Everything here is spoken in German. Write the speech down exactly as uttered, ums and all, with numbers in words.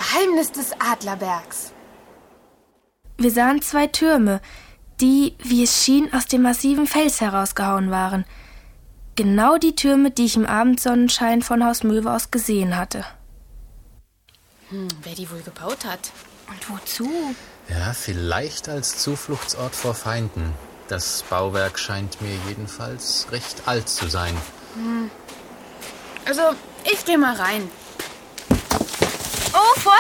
Geheimnis des Adlerbergs. Wir sahen zwei Türme, die, wie es schien, aus dem massiven Fels herausgehauen waren. Genau die Türme, die ich im Abendsonnenschein von Haus Möwe aus gesehen hatte. Hm, wer die wohl gebaut hat? Und wozu? Ja, vielleicht als Zufluchtsort vor Feinden. Das Bauwerk scheint mir jedenfalls recht alt zu sein. Hm. Also, ich geh mal rein. Oh, Vorsicht!